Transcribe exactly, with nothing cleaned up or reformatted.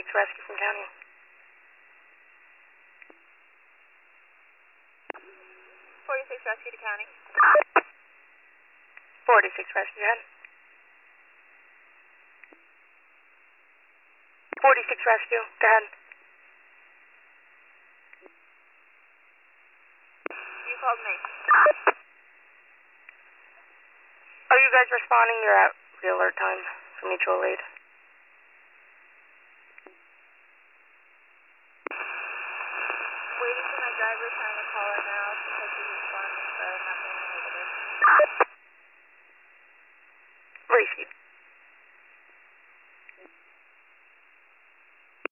forty-six rescue from county. forty-six rescue to county. forty-six rescue, go ahead. forty-six rescue, go ahead. You called me. Are you guys responding? You're at the alert time for mutual aid. Waiting for my driver, trying to call her now. She said she's responding, but I'm not being able to.